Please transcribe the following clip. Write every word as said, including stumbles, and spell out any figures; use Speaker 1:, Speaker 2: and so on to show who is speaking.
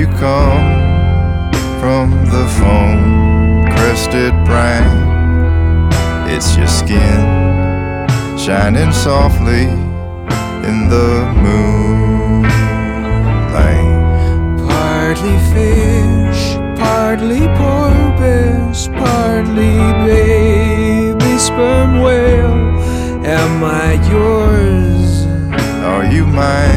Speaker 1: you come from the foam-crested brine. It's your skin shining softly in the moonlight.
Speaker 2: Partly fish, partly porpoise, partly baby sperm whale. Am I yours?
Speaker 1: Are you mine?